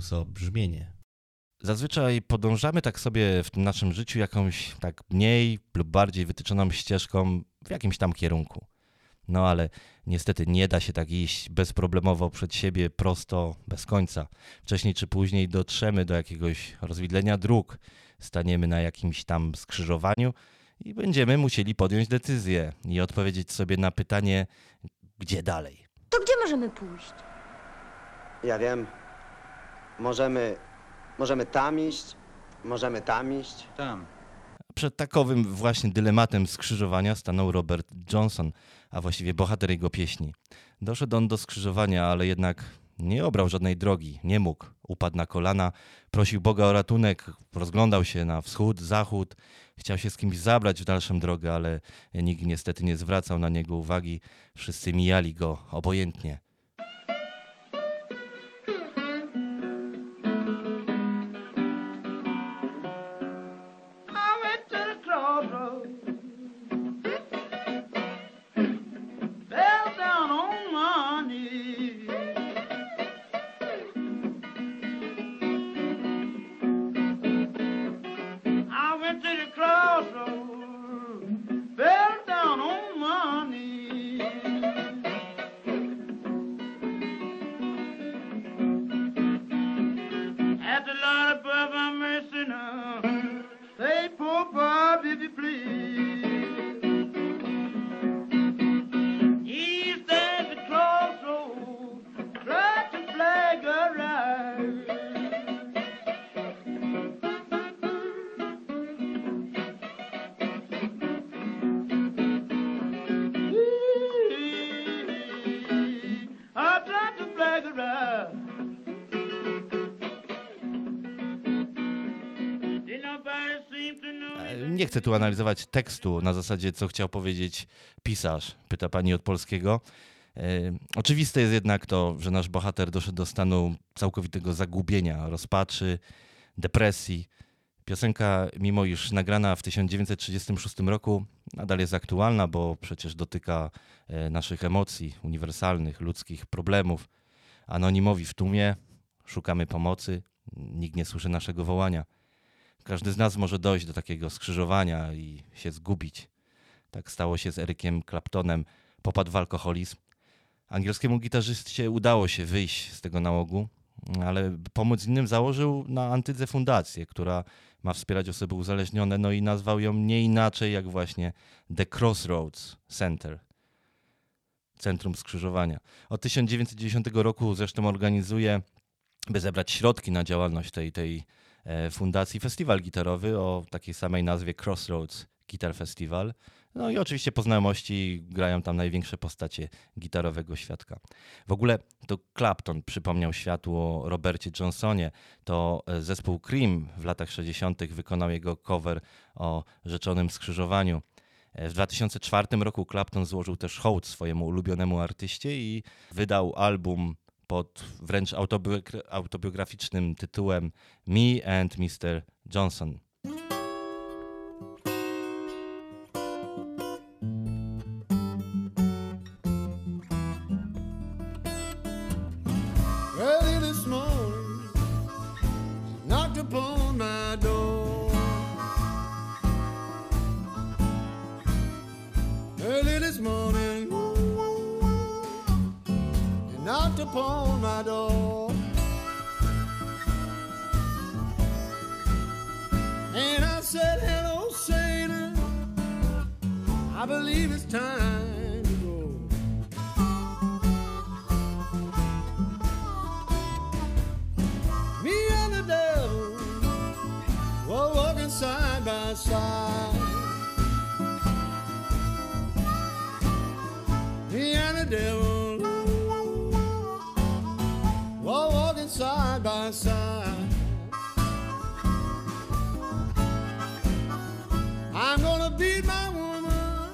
blueso brzmienie. Zazwyczaj podążamy tak sobie w tym naszym życiu jakąś tak mniej lub bardziej wytyczoną ścieżką w jakimś tam kierunku. No ale niestety nie da się tak iść bezproblemowo przed siebie prosto, bez końca. Wcześniej czy później dotrzemy do jakiegoś rozwidlenia dróg, staniemy na jakimś tam skrzyżowaniu i będziemy musieli podjąć decyzję i odpowiedzieć sobie na pytanie, gdzie dalej. To gdzie możemy pójść? Ja wiem. Możemy tam iść, możemy tam iść. Tam. Przed takowym właśnie dylematem skrzyżowania stanął Robert Johnson, a właściwie bohater jego pieśni. Doszedł on do skrzyżowania, ale jednak nie obrał żadnej drogi, nie mógł. Upadł na kolana, prosił Boga o ratunek, rozglądał się na wschód, zachód, chciał się z kimś zabrać w dalszą drogę, ale nikt niestety nie zwracał na niego uwagi, wszyscy mijali go obojętnie. Nie chcę tu analizować tekstu na zasadzie, co chciał powiedzieć pisarz, pyta pani od polskiego. Oczywiste jest jednak to, że nasz bohater doszedł do stanu całkowitego zagubienia, rozpaczy, depresji. Piosenka, mimo iż nagrana w 1936 roku, nadal jest aktualna, bo przecież dotyka naszych emocji uniwersalnych, ludzkich problemów. Anonimowi w tłumie, szukamy pomocy, nikt nie słyszy naszego wołania. Każdy z nas może dojść do takiego skrzyżowania i się zgubić. Tak stało się z Ericiem Claptonem. Popadł w alkoholizm. Angielskiemu gitarzyście udało się wyjść z tego nałogu, ale pomóc innym założył na Antydze fundację, która ma wspierać osoby uzależnione, no i nazwał ją nie inaczej jak właśnie The Crossroads Center. Centrum Skrzyżowania. Od 1990 roku zresztą organizuje, by zebrać środki na działalność tej fundacji, festiwal gitarowy o takiej samej nazwie Crossroads Guitar Festival. No i oczywiście po znajomości grają tam największe postacie gitarowego świadka. W ogóle to Clapton przypomniał światu o Robercie Johnsonie. To zespół Cream w latach 60. wykonał jego cover o Rzeczonym Skrzyżowaniu. W 2004 roku Clapton złożył też hołd swojemu ulubionemu artyście i wydał album pod wręcz autobiograficznym tytułem Me and Mr. Johnson. Early this morning, she knocked upon my door. Early this morning, she knocked upon my door. And I said, hello, Satan, I believe it's time to go. Me and the devil were walking side by side. Me and the devil were walking side by side. I'm gonna beat my woman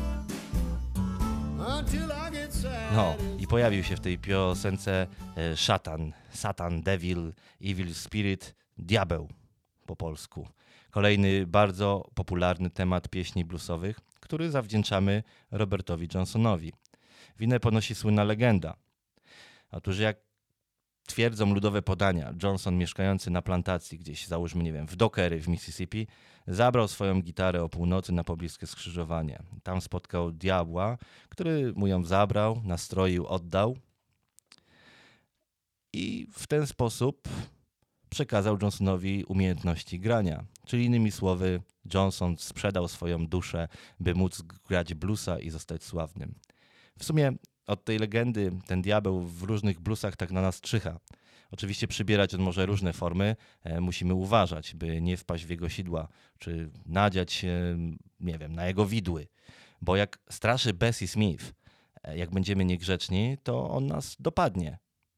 until I get sad. No i pojawił się w tej piosence szatan, Satan, Devil, Evil Spirit, diabeł po polsku. Kolejny bardzo popularny temat pieśni bluesowych, który zawdzięczamy Robertowi Johnsonowi. Winę ponosi słynna legenda. Otóż jak twierdzą ludowe podania, Johnson mieszkający na plantacji gdzieś, załóżmy, nie wiem, w Dockery w Mississippi, zabrał swoją gitarę o północy na pobliskie skrzyżowanie. Tam spotkał diabła, który mu ją zabrał, nastroił, oddał i w ten sposób przekazał Johnsonowi umiejętności grania. Czyli innymi słowy, Johnson sprzedał swoją duszę, by móc grać bluesa i zostać sławnym. W sumie od tej legendy ten diabeł w różnych bluesach tak na nas czyha. Oczywiście przybierać on może różne formy, musimy uważać, by nie wpaść w jego sidła, czy nadziać się, nie wiem, na jego widły. Bo jak straszy Bessie Smith, jak będziemy niegrzeczni, to on nas dopadnie.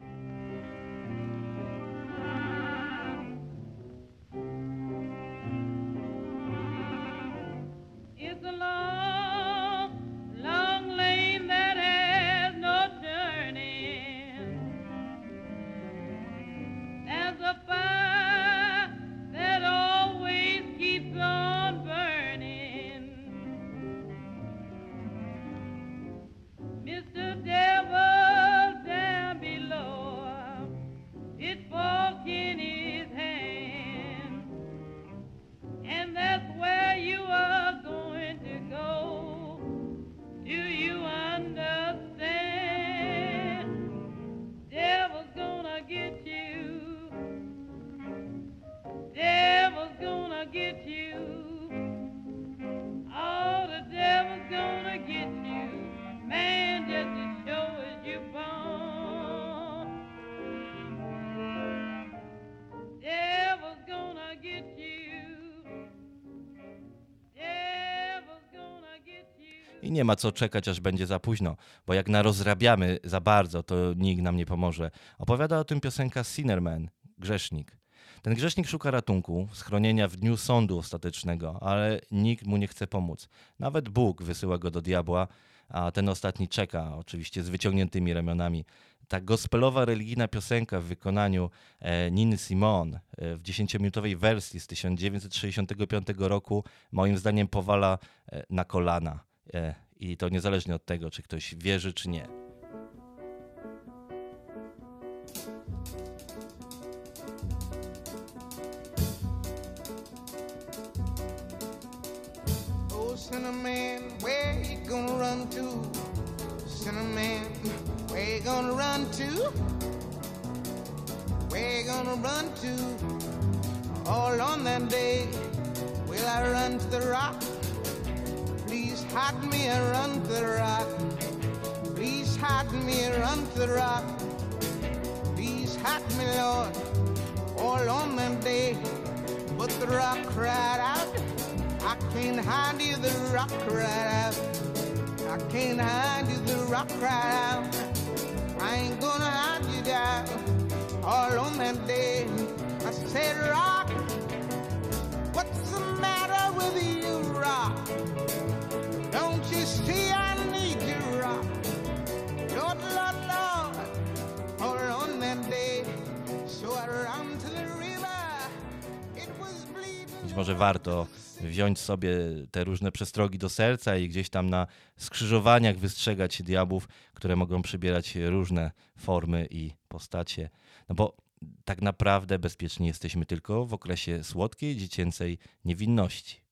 I nie ma co czekać, aż będzie za późno, bo jak narozrabiamy za bardzo, to nikt nam nie pomoże. Opowiada o tym piosenka Sinnerman, grzesznik. Ten grzesznik szuka ratunku, schronienia w dniu sądu ostatecznego, ale nikt mu nie chce pomóc. Nawet Bóg wysyła go do diabła, a ten ostatni czeka, oczywiście z wyciągniętymi ramionami. Ta gospelowa, religijna piosenka w wykonaniu Niny Simone w 10-minutowej wersji z 1965 roku moim zdaniem powala na kolana. I to niezależnie od tego, czy ktoś wierzy, czy nie. Oh, Sinnerman, where you gonna run to? Sinnerman, where you gonna run to? Where you gonna run to? All on that day, will I run to the rock? Please hide me and run to the rock. Please hide me and run to the rock. Please hide me, Lord, all on that day. But the rock cried out, I can't hide you, the rock cried out. I can't hide you, the rock cried out. I ain't gonna hide you down all on that day. I said, rock, what's the matter with you, rock? Don't you see I need you, rock? Lord, Lord, Lord, all on that day. So I ran to the river, it was bleeding. Być może warto wziąć sobie te różne przestrogi do serca i gdzieś tam na skrzyżowaniach wystrzegać się diabłów, które mogą przybierać różne formy i postacie. No bo tak naprawdę bezpieczni jesteśmy tylko w okresie słodkiej, dziecięcej niewinności.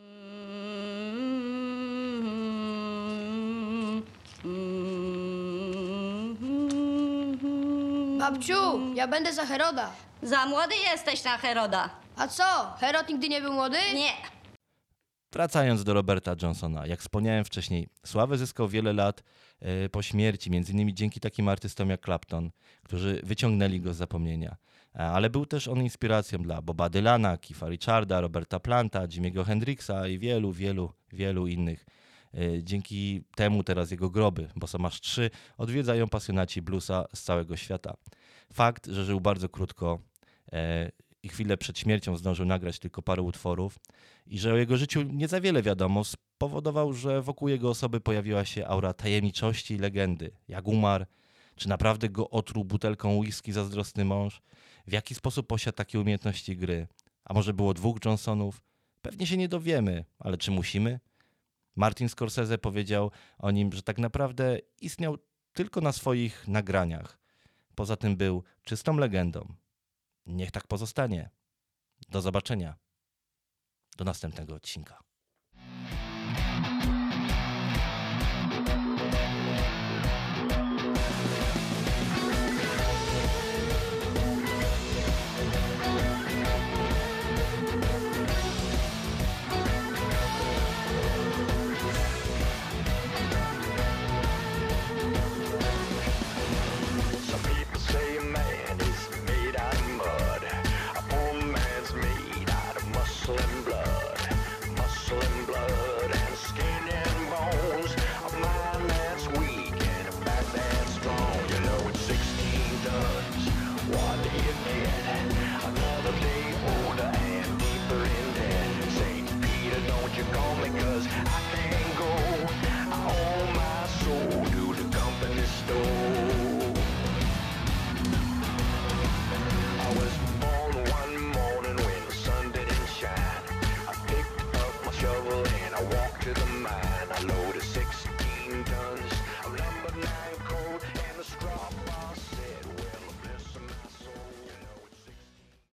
Babciu, ja będę za Heroda. Za młody jesteś na Heroda. A co, Herod nigdy nie był młody? Nie. Wracając do Roberta Johnsona, jak wspomniałem wcześniej, sławę zyskał wiele lat po śmierci, między innymi dzięki takim artystom jak Clapton, którzy wyciągnęli go z zapomnienia. Ale był też on inspiracją dla Boba Dylana, Keitha Richarda, Roberta Planta, Jimiego Hendrixa i wielu innych. Dzięki temu teraz jego groby, bo są aż 3, odwiedzają pasjonaci bluesa z całego świata. Fakt, że żył bardzo krótko i chwilę przed śmiercią zdążył nagrać tylko parę utworów i że o jego życiu nie za wiele wiadomo, spowodował, że wokół jego osoby pojawiła się aura tajemniczości i legendy. Jak umarł, czy naprawdę go otruł butelką whisky zazdrosny mąż, w jaki sposób posiadł takie umiejętności gry. A może było 2 Johnsonów? Pewnie się nie dowiemy, ale czy musimy? Martin Scorsese powiedział o nim, że tak naprawdę istniał tylko na swoich nagraniach. Poza tym był czystą legendą. Niech tak pozostanie. Do zobaczenia. Do następnego odcinka.